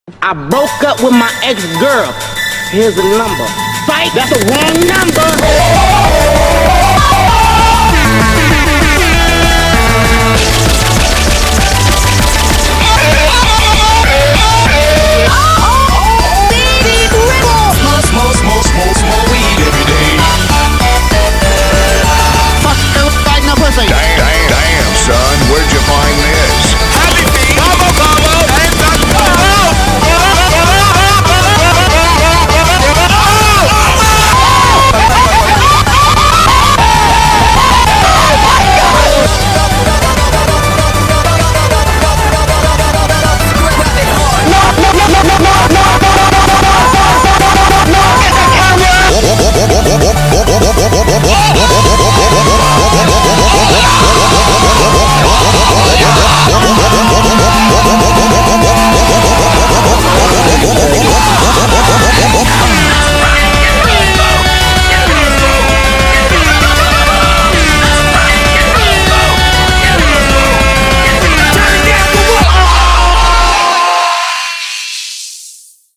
I broke up with my ex-girl. Here's a number. Fight, that's the wrong number.